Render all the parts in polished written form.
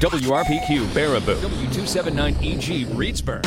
WRPQ Baraboo, W279EG Reedsburg.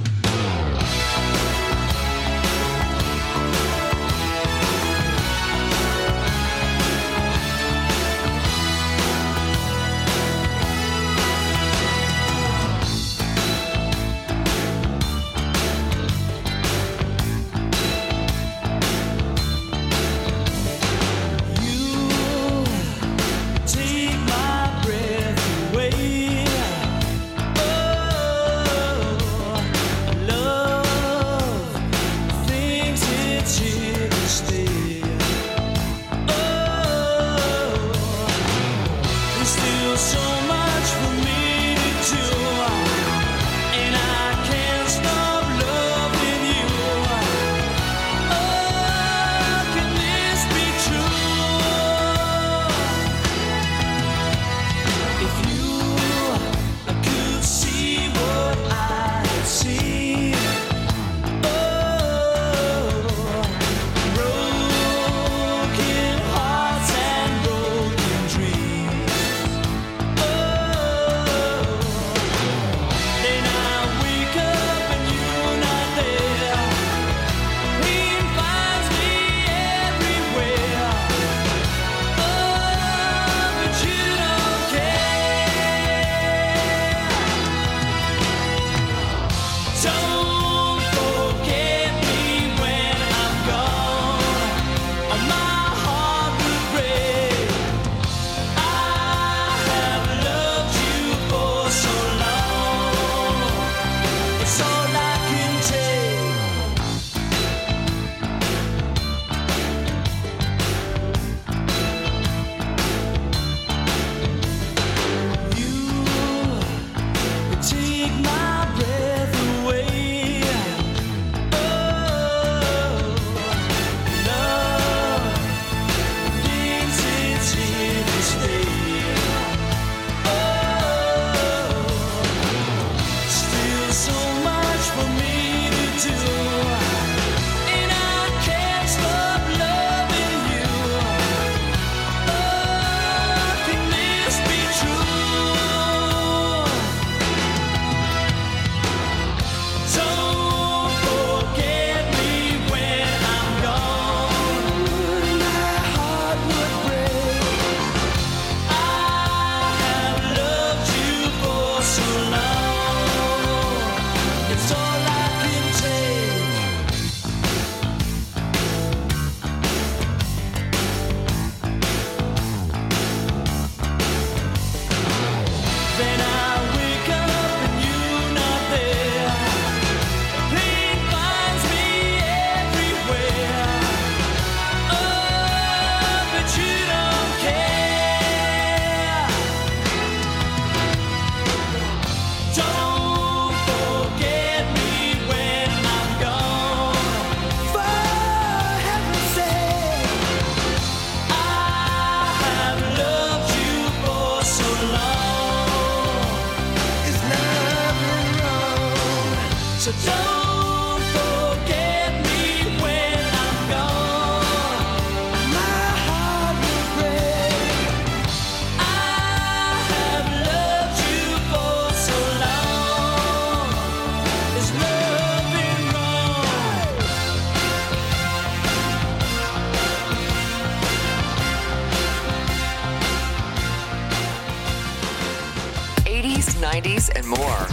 And more.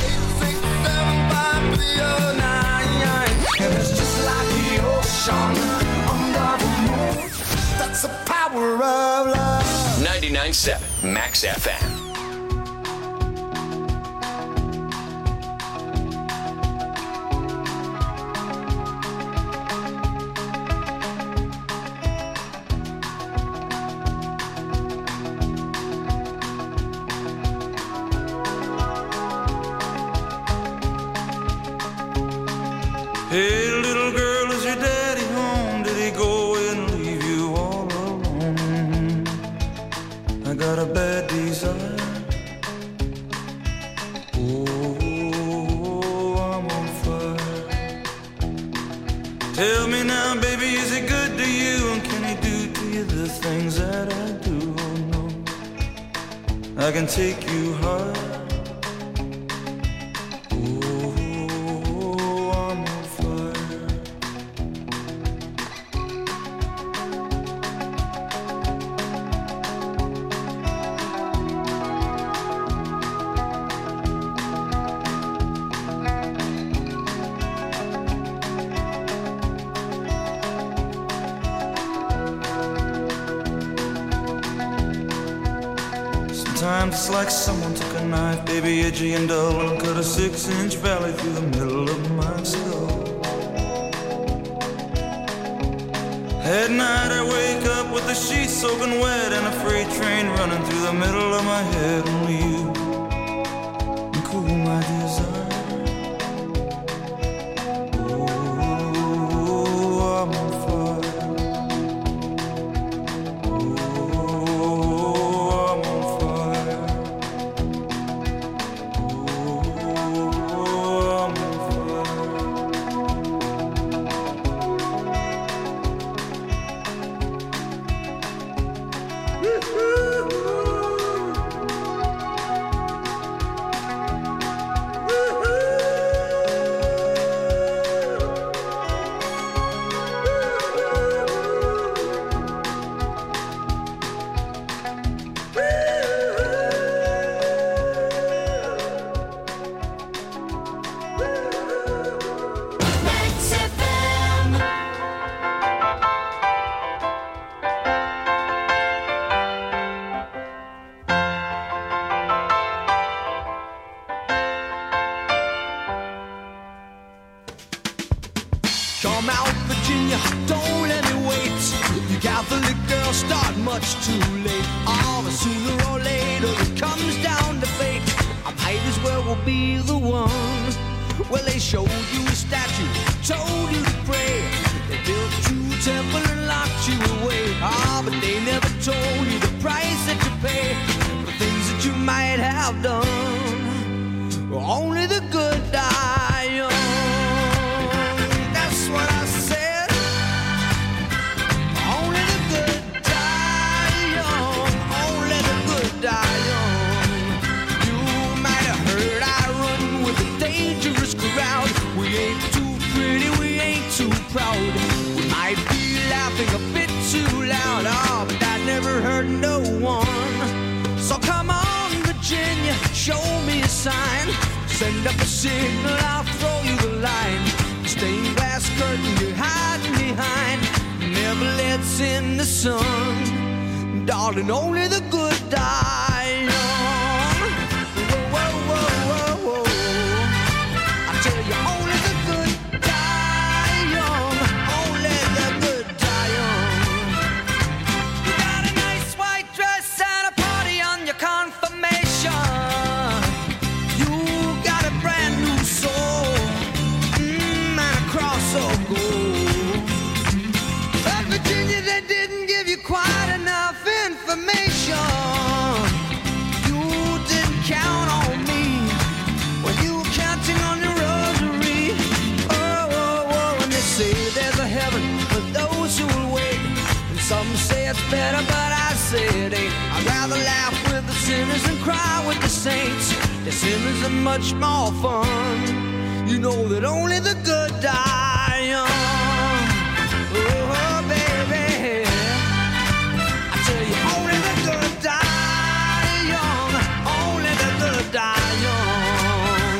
That's the power of love. 99.7 Max FM. Hey, little girl, is your daddy home? Did he go and leave you all alone? I got a bad desire. Oh, I'm on fire. Tell me now, baby, is he good to you? And can he do to you the things that I do? Oh, no, I can take you high. times it's like someone took a knife, baby, edgy and dull, and cut a 6-inch valley through the middle of my skull. At night I wake up with the sheets soaking wet and a freight train running through the middle of my head. Only you can cool my desire. Come out, Virginia, don't let me wait. You Catholic girls start much too late. Oh, but sooner or later it comes down to fate. I might as well be the one. Well, they showed you a statue, told you to pray. They built you a temple and locked you away. Oh, but they never told you the price that you pay for things that you might have done. Only the good die young. That's what I said. Only the good die young. Only the good die young. You might have heard I run with a dangerous crowd. We ain't too pretty, we ain't too proud. We might be laughing a bit too loud. Oh, but that never hurt no one. So come on, Virginia, show me a sign. Send up a signal, I'll throw you the line. Stained glass curtain you're hiding behind never lets in the sun. Darling, only the good die young. Whoa, whoa, whoa, whoa, whoa. I tell you, only the good die young. Only the good die young. You got a nice white dress and a party on your confirmation. You got a brand new soul. So gold. But Virginia, they didn't give you quite enough information. You didn't count on me when you were counting on your rosary. Oh, oh, oh, and they say there's a heaven for those who will wait. And some say it's better, but I say it ain't. I'd rather laugh with the sinners and cry with the saints. The sinners are much more fun. You know that only the good die young. Oh, baby, I tell you, only the good die young. Only the good die young.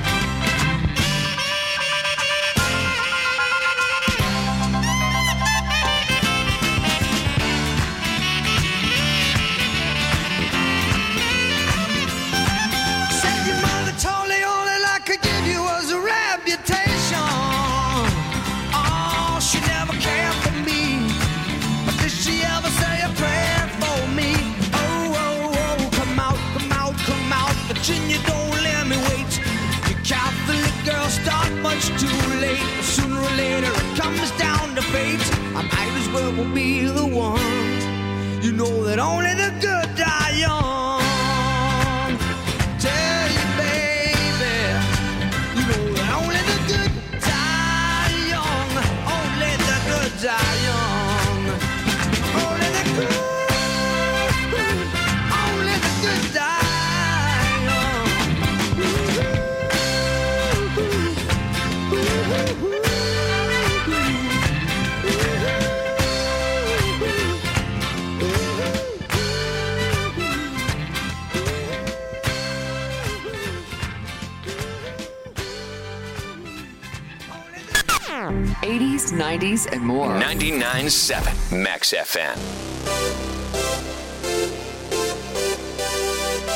Said your mother told me all that I could give you was a reputation. Oh, she never cared for me. But did she ever say a prayer for me? Oh, oh, oh, come out, come out, come out. Virginia, don't let me wait. You Catholic girls start much too late. Sooner or later it comes down to fate. I might as well be the one. You know that only the good die young. Tell you, baby, you know that only the good die young. Only the good die young. Only the good, only the good die young. '80s, '90s, and more. 99.7 Max FM.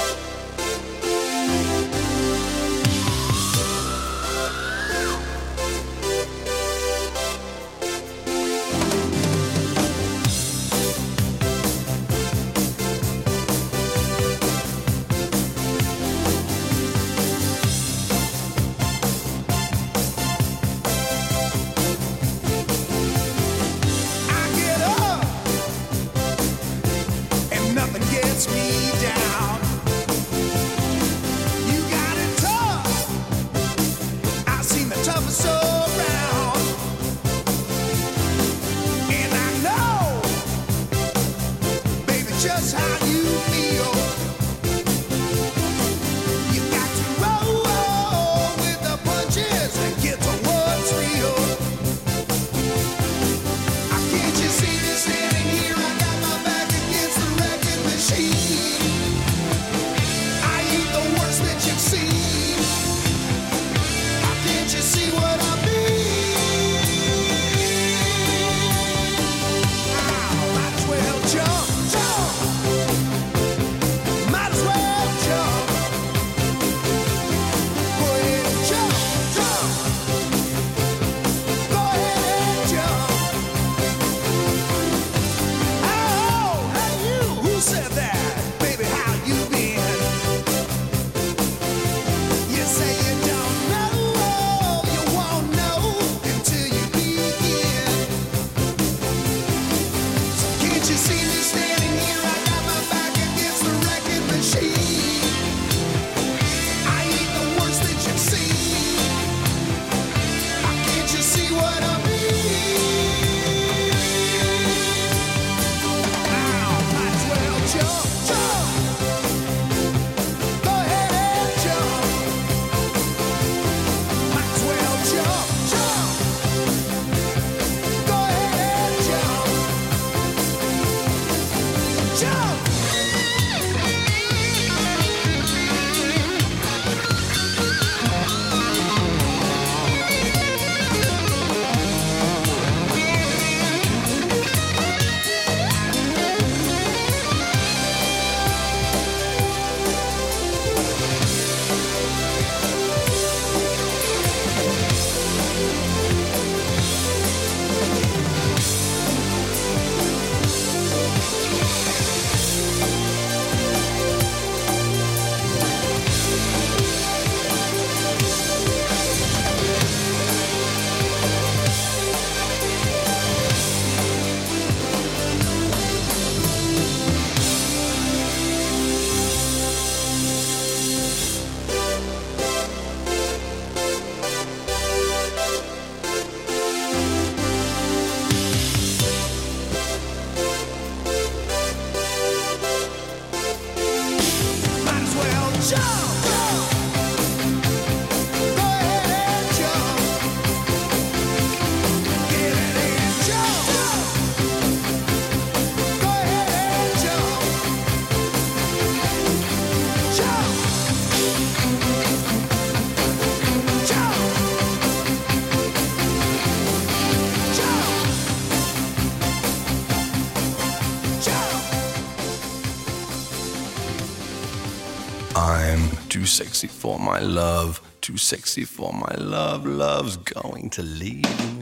sexy for my love, too sexy for my love, love's going to leave me.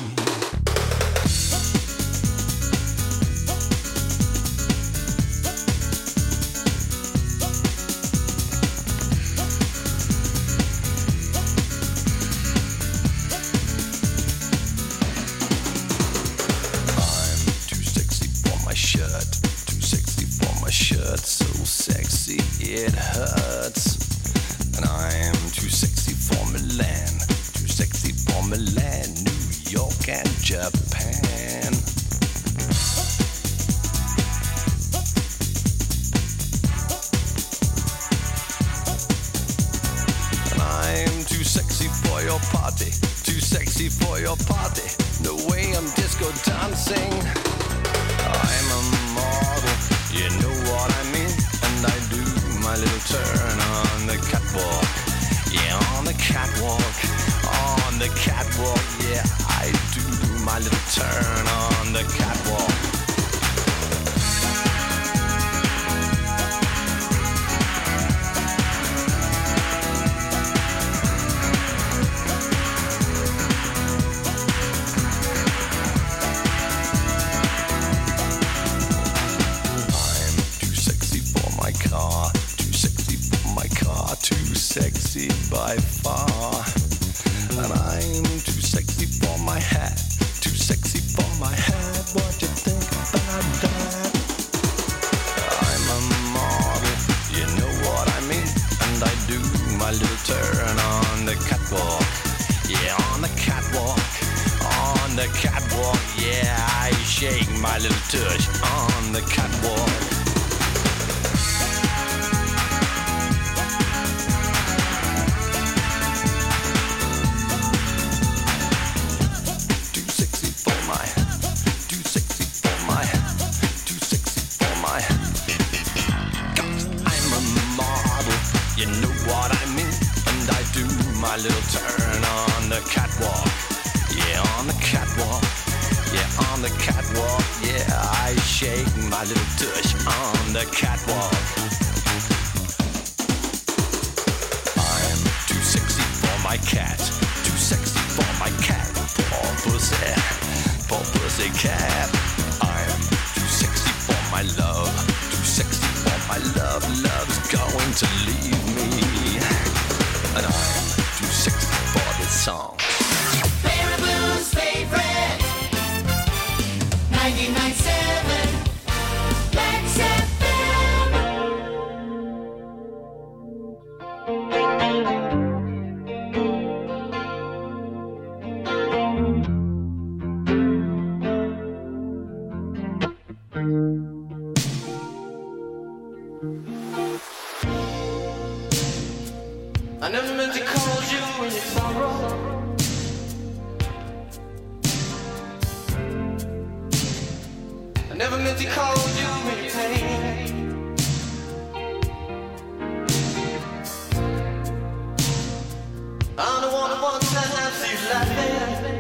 So sexy it hurts, and I'm too sexy for Milan, too sexy for Milan, New York and Japan. And I'm too sexy for your party, too sexy for your party, no way I'm disco dancing. I'm a model, you know what I mean, and I do my little turn on the catwalk. Yeah, on the catwalk, on the catwalk. Yeah, I do my little turn on the catwalk. Sexy by far, and I'm too sexy for my hat, too sexy for my hat. What you think about that? I'm a model, you know what I mean, and I do my little turn on the catwalk. Yeah, on the catwalk, on the catwalk. Yeah, I shake my little tush on the catwalk. My little turn on the catwalk. Yeah, on the catwalk. Yeah, on the catwalk. Yeah, I shake my little tush on the catwalk. I'm too sexy for my cat, too sexy for my cat. Poor pussy cat. I'm too sexy for my love, too sexy for my love. Love's going to leave me, and I'm too sexy for this song. Baraboo's favorite 99.7 Max I never meant to call you in your sorrow. I never meant to call you in your pain. I'm the one who wants to have you laughing.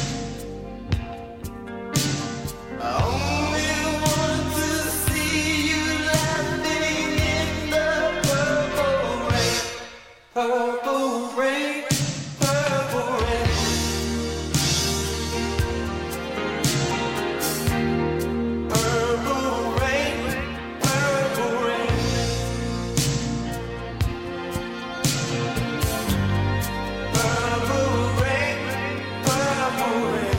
I only want to see you laughing in the purple rain. Purple rain, purple rain. Purple rain, purple rain. Purple rain, purple rain.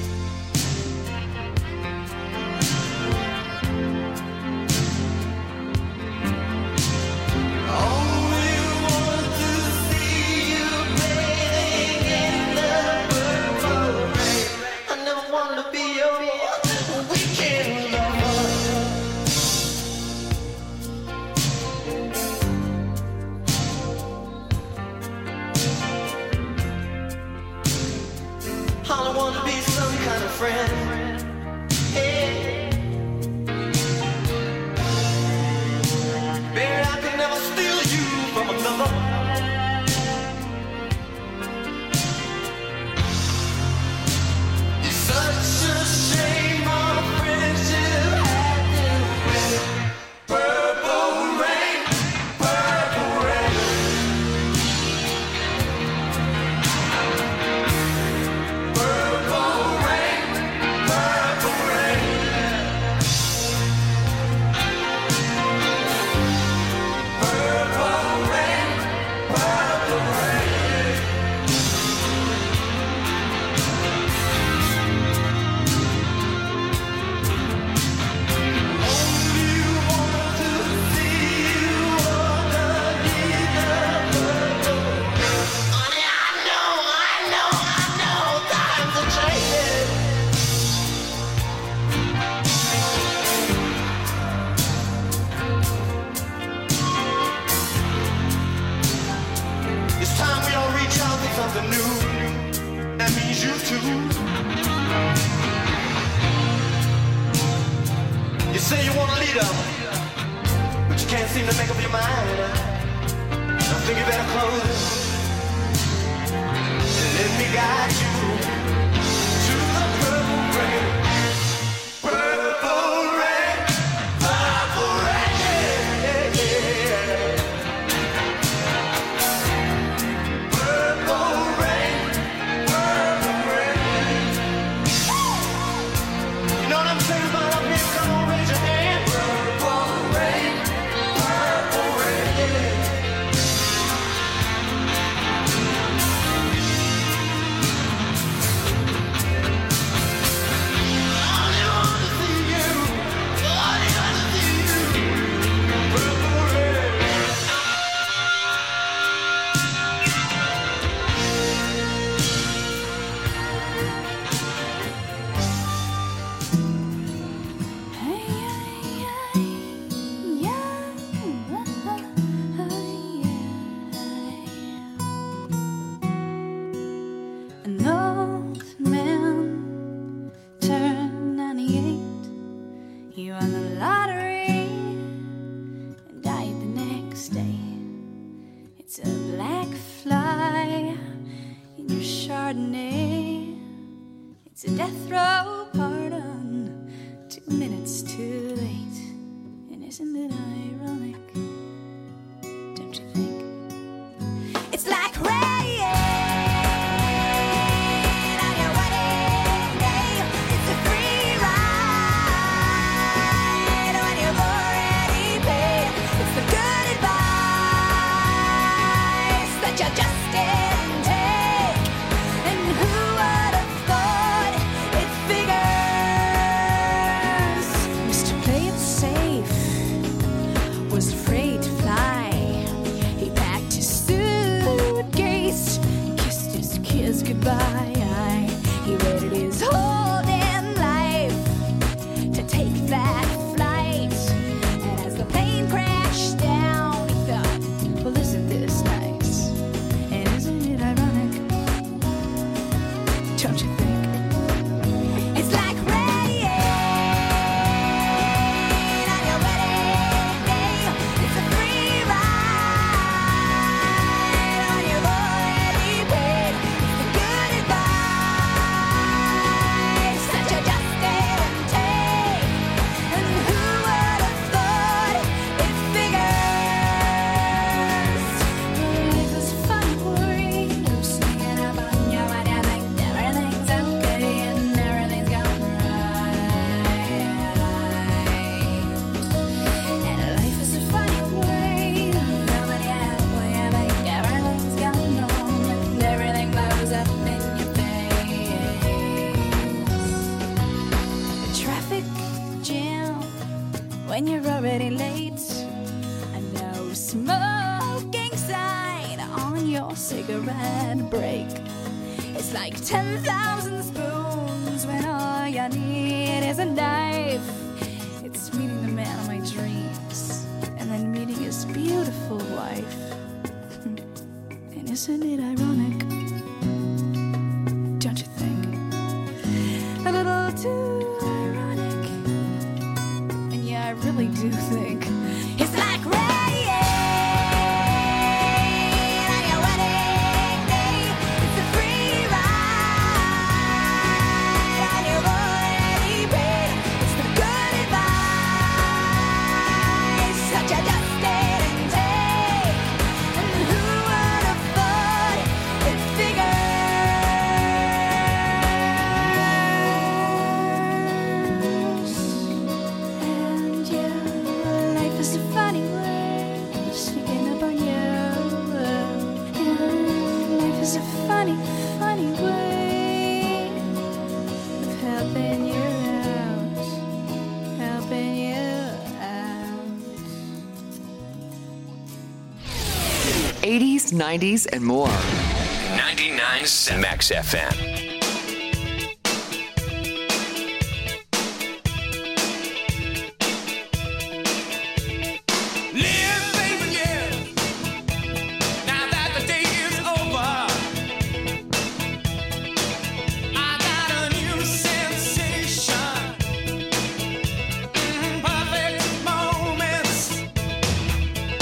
I want to be some kind of friend. Hey. Baby, I could never steal you from another. It's such a shame our friendship had to end. Purple rain, purple rain. make up your mind. I think you better close it. Let me guide you to the purple rain. Purple rain, purple rain, yeah, yeah. Purple rain, purple rain. You know what I'm saying about up here? Come on, raise your hand. Purple rain, purple rain. An old man turned 98. He won the lottery and died the next day. It's a black fly in your Chardonnay. It's a death row pardon, 2 minutes too late. And isn't it ironic? Don't you think? It's like rain on your wedding day. It's a free ride when you've already paid. It's the good advice that you just didn't take. And who would have thought it figures? Mr. Play It Safe was afraid to fly. He packed his suitcase, kissed his kids goodbye. He waited his whole damn life to take that flight. And as the plane crashed down, he thought, well, isn't this nice? And isn't it ironic? Don't you think? It's like rain on your wedding day. It's a free ride when you've already paid. It's the good advice that you just didn't take. And who would have thought it figures? Life is a funny worry. I'm sneaking up on you when you think everything's okay and everything's going right. And life is a funny way. Nobody has when you think everything's going wrong and everything blows up in your face. A traffic jam when you're already late. A no smoking sign on your cigarette break. It's like 10,000 spoons when all you need is a knife. It's meeting the man of my dreams and then meeting his beautiful wife. And isn't it ironic? Don't you think? A little too ironic. And yeah, I really do think it's like rain on your wedding day. It's a free ride and you've already paid. It's the good advice that you just didn't take. And who would have thought it figures? And yeah, life is a funny way, sneaking up on you. Yeah, life is a funny, funny way of helping you out, helping you out. 80s, 90s, and more. 99.7 Max FM. Live, baby, live. Now that the day is over, I got a new sensation. Perfect moments.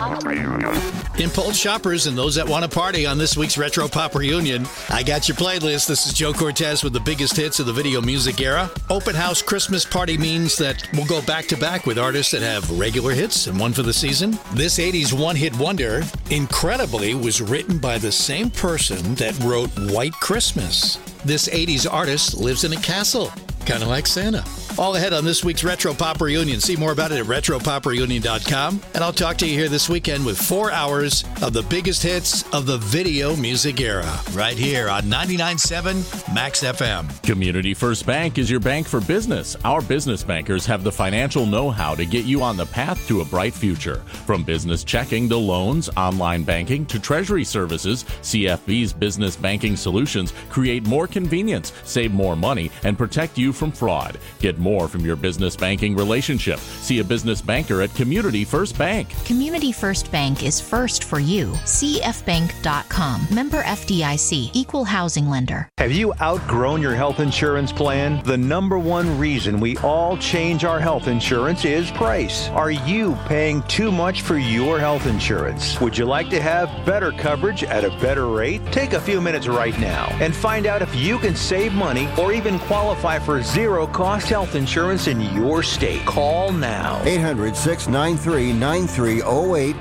Impulse shoppers and those that want to party on this week's Retro Pop Reunion, I got your playlist. This is Joe Cortez with the biggest hits of the video music era. Open House Christmas Party means that we'll go back-to-back with artists that have regular hits and one for the season. This 80s one-hit wonder, incredibly, was written by the same person that wrote White Christmas. This 80s artist lives in a castle, kind of like Santa. All ahead on this week's Retro Pop Reunion. See more about it at RetroPopReunion.com. And I'll talk to you here this weekend with 4 hours of the biggest hits of the video music era. Right here on 99.7 Max FM. Community First Bank is your bank for business. Our business bankers have the financial know-how to get you on the path to a bright future. From business checking to loans, online banking to treasury services, CFB's business banking solutions create more convenience, save more money, and protect you from fraud. Get more from your business banking relationship. See a business banker at Community First Bank. Community First Bank is first for you. CFbank.com. Member FDIC. Equal housing lender. Have you outgrown your health insurance plan? The number one reason we all change our health insurance is price. Are you paying too much for your health insurance? Would you like to have better coverage at a better rate? Take a few minutes right now and find out if you can save money or even qualify for zero-cost health insurance in your state. Call now. 800-693-9308.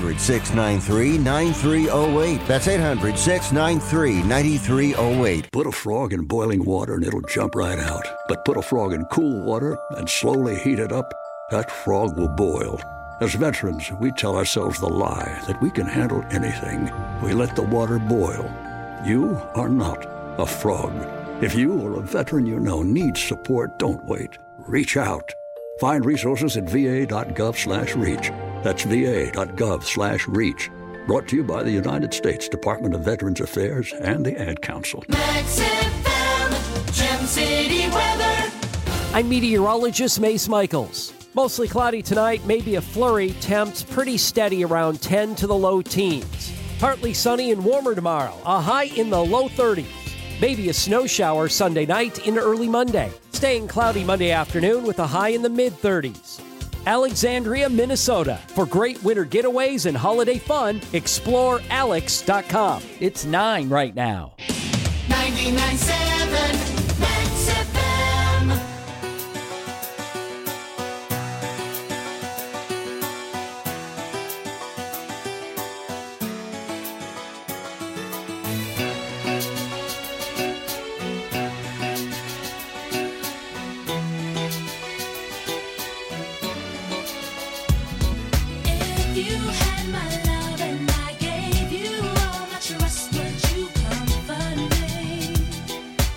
800-693-9308. That's 800-693-9308. Put a frog in boiling water and it'll jump right out. But put a frog in cool water and slowly heat it up, that frog will boil. As veterans, we tell ourselves the lie that we can handle anything. We let the water boil. You are not a frog. If you or a veteran you know needs support, don't wait. Reach out. Find resources at va.gov/reach. That's va.gov/reach. Brought to you by the United States Department of Veterans Affairs and the Ad Council. Max FM, Gem City weather. I'm meteorologist Mace Michaels. Mostly cloudy tonight, maybe a flurry. Temps pretty steady around 10 to the low teens. Partly sunny and warmer tomorrow. A high in the low 30s. Maybe a snow shower Sunday night into early Monday. Staying cloudy Monday afternoon with a high in the mid-30s. Alexandria, Minnesota. For great winter getaways and holiday fun, explore alex.com. It's 9 right now. 99.7 Max FM. You had my love and I gave you all my trust. Would you comfort me?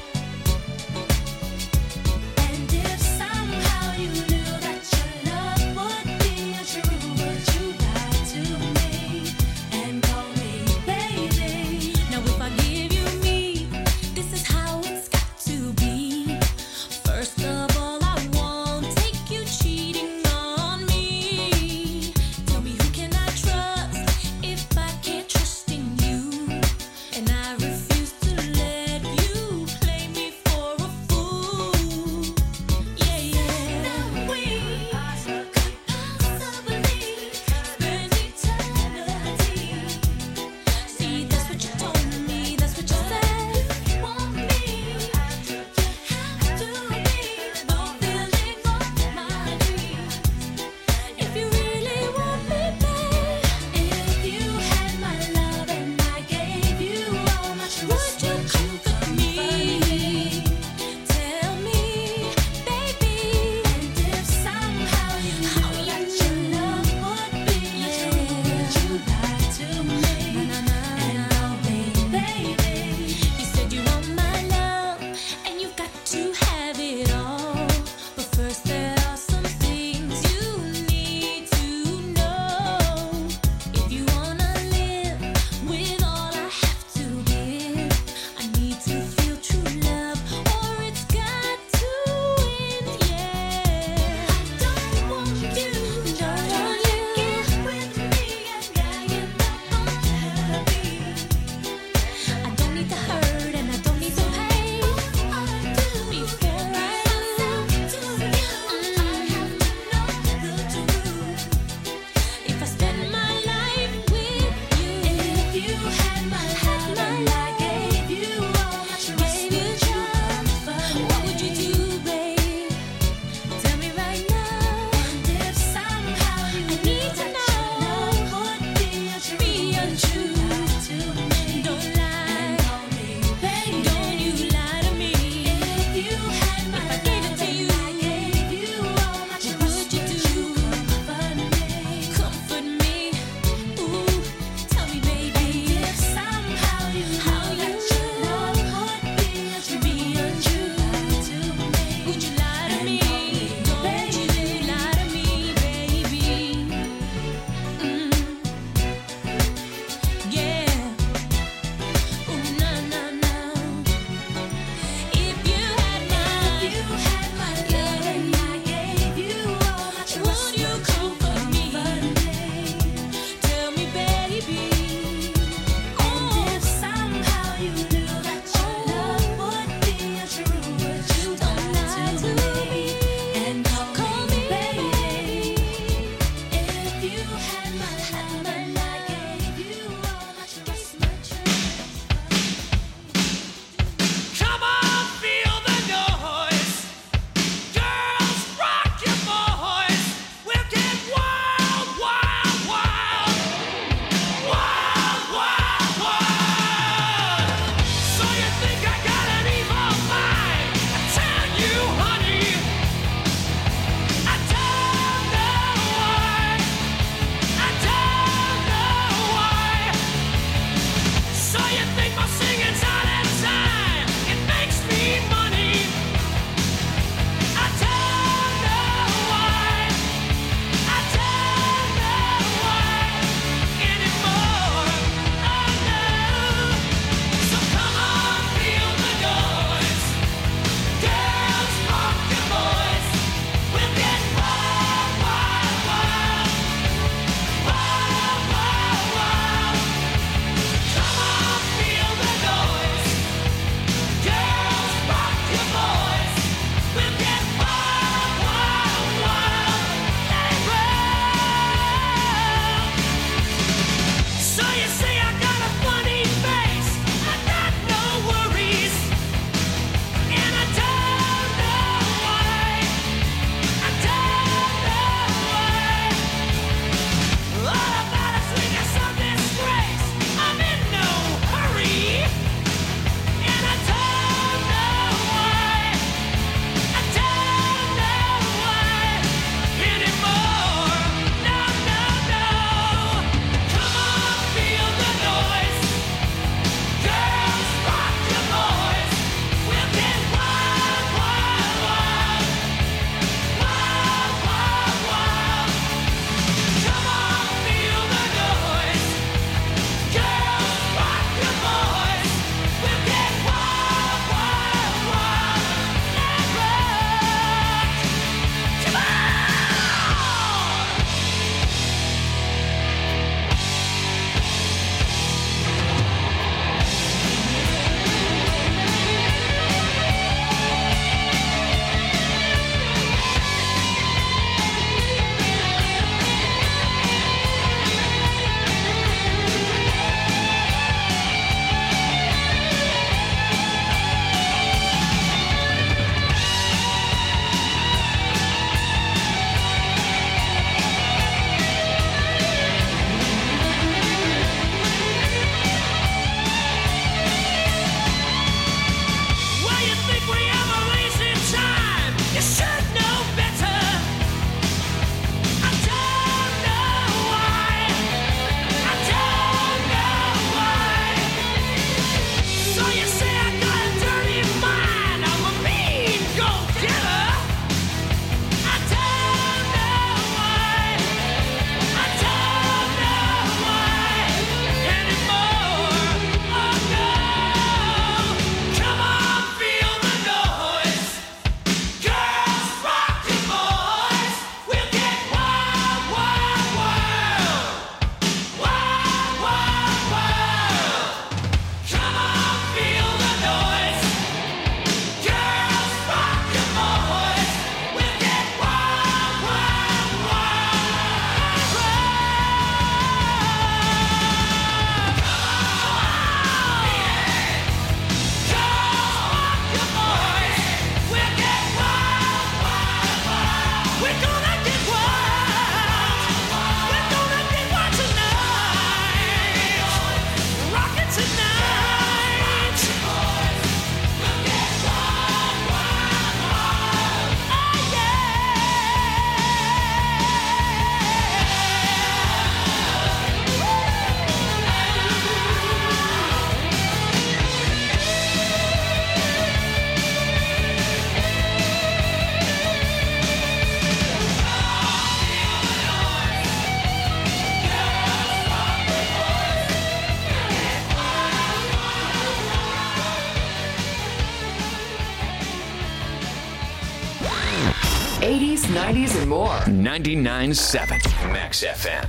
80s, 90s, and more. 99.7 Max FM.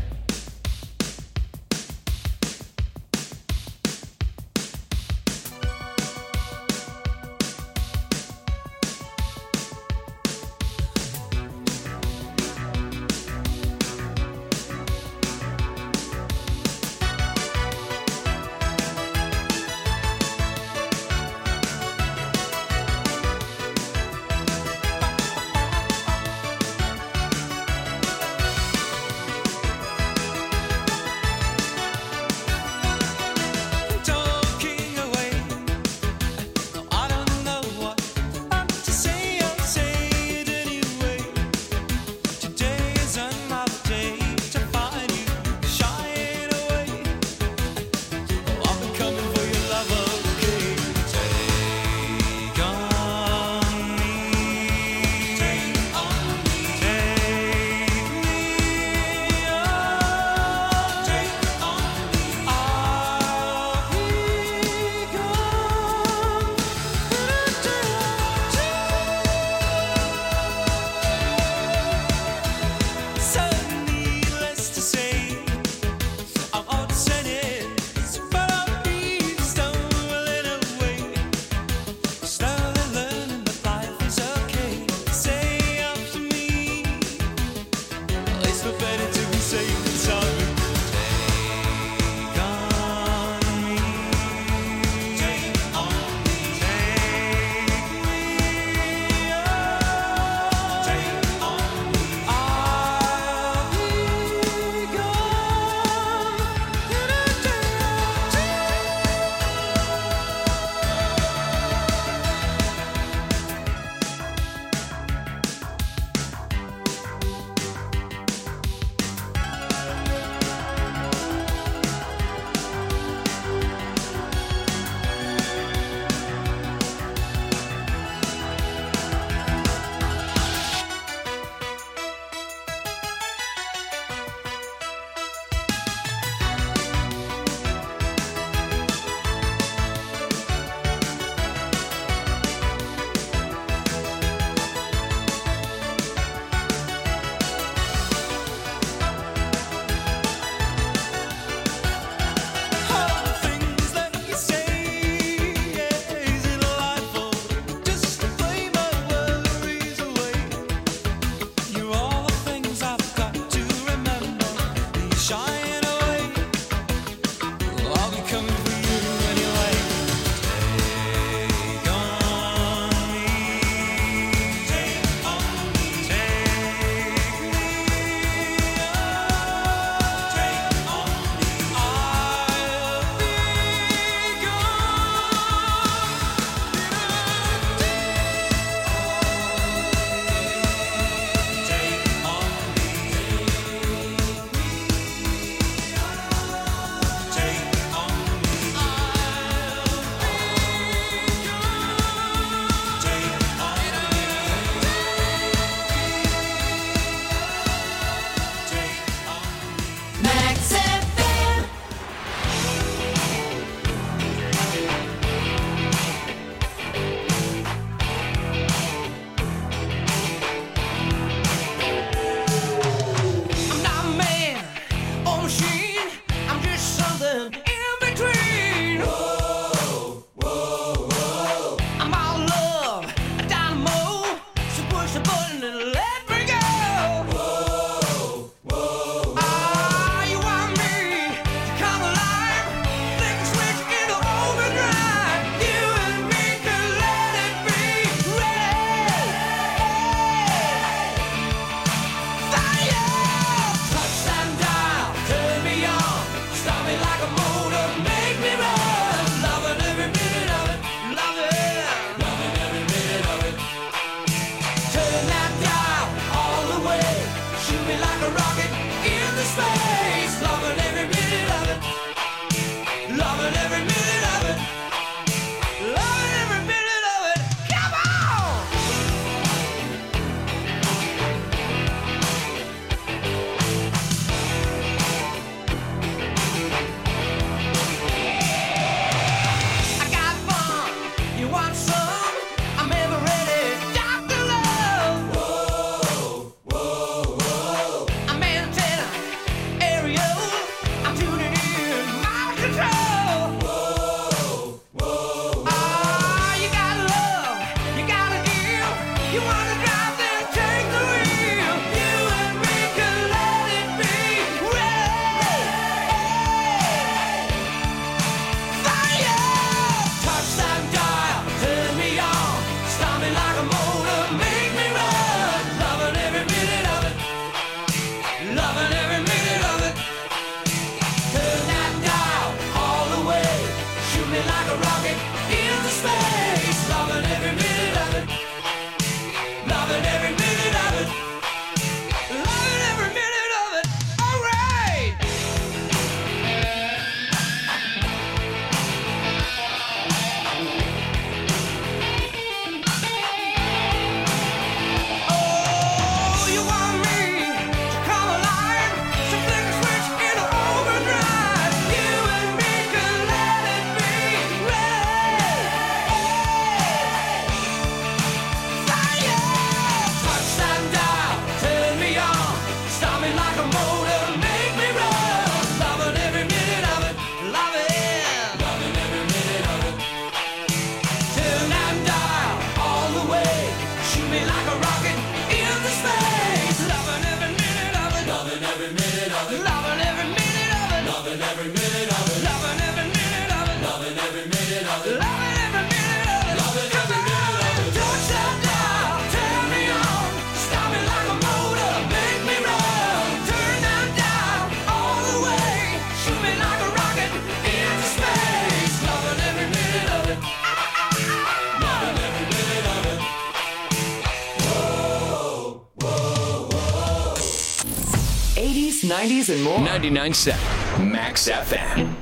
80s, 90s, and more. 99.7 Max FM.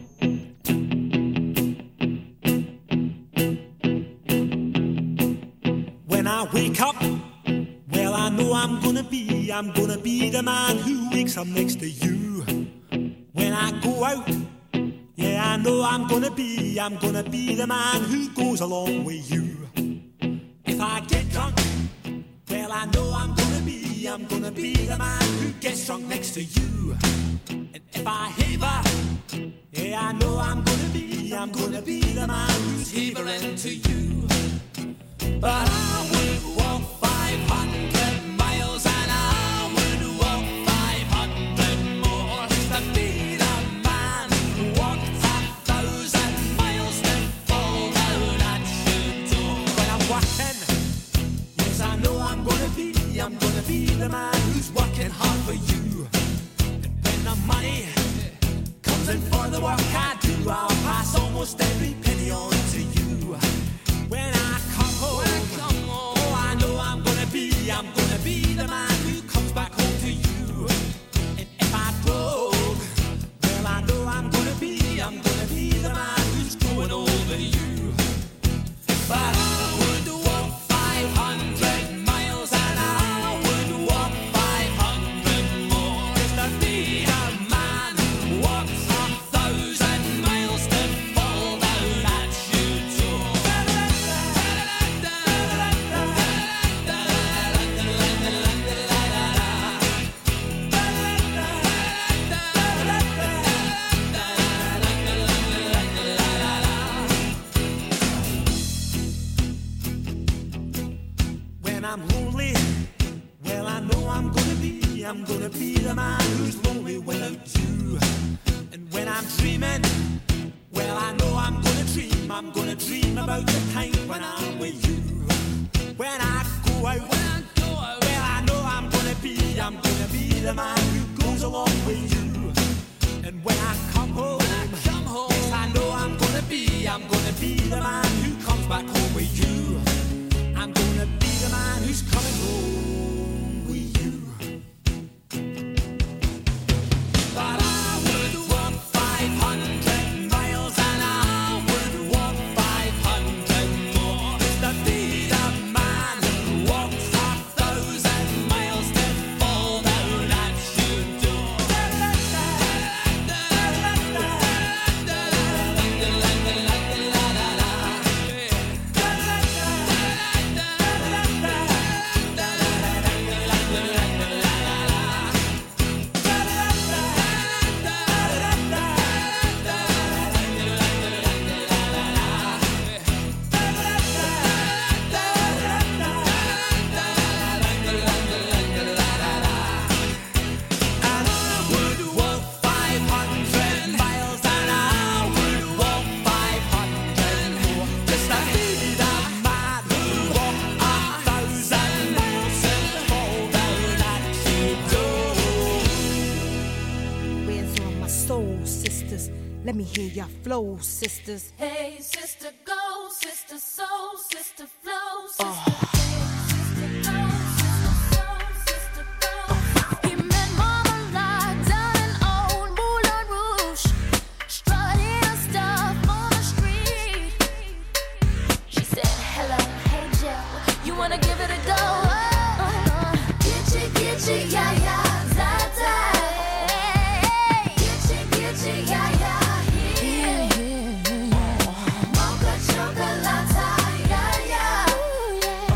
When I wake up, well, I know I'm gonna be the man who wakes up next to you. When I go out, yeah, I know I'm gonna be the man who goes along with you. If I get drunk, well, I know I'm gonna be the man who gets drunk next to you. And if I haver, yeah, I know I'm gonna be the man who's havering to you. But I would walk 500 miles and I would walk 500 more just to be the man who walked 1,000 miles to fall down at your door. When I'm walking, yes, I know I'm gonna be the man who's working hard for you. And when the money comes in for the work I do, I'll pass almost every penny on to you. When I come home, oh, I know I'm gonna be the man who comes back home to you. And if I broke, well, I know I'm gonna be the man who's growing over you. But I would walk 500 miles and I would walk 500 more just to be the man who walks 1,000 miles to fall down at your door. When I'm lonely, well, I know I'm gonna be the man who's lonely without you. And when I'm dreaming, well, I know I'm gonna dream about the time when I'm with you. When I go out, well, I know I'm gonna be the man who goes along with you. And when I come home, yes, I know I'm gonna be the man who comes back home with you. I'm gonna be the man who's coming home with you. But I would walk 500 miles and I would walk 500 more just to be the man who walks 1,000 miles to fall down at your door. Let me hear your flow, sisters. Hey, sister, go, sister, soul, sister, flow, sister. Wanna give it a go? Get you, yeah, yeah, Zata. Get you, yeah, yeah, Mocha chocolate, yeah, yeah.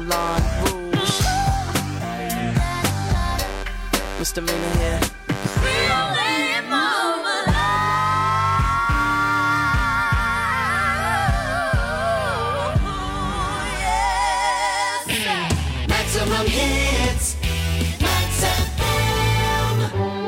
Moulin Rouge. Misdemeanor here. Maximum hits, Max FM.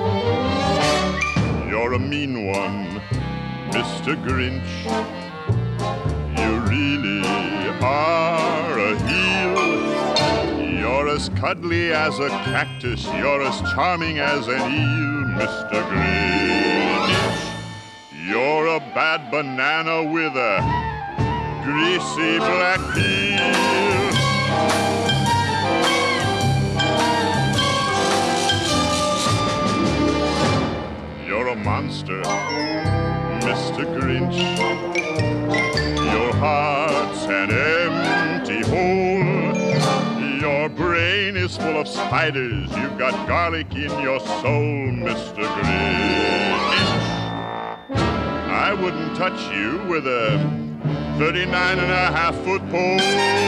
You're a mean one, Mr. Grinch. You really are a heel. You're as cuddly as a cactus. You're as charming as an eel, Mr. Grinch. You're a bad banana with a greasy black peel. You're a monster, Mr. Grinch. Your heart's an empty hole. Your brain is full of spiders. You've got garlic in your soul, Mr. Grinch. I wouldn't touch you with a 39.5-foot pole.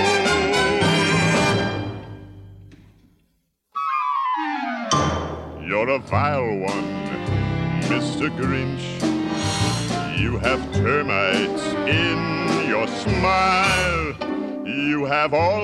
You're a vile one, Mr. Grinch. You have termites in your smile. You have all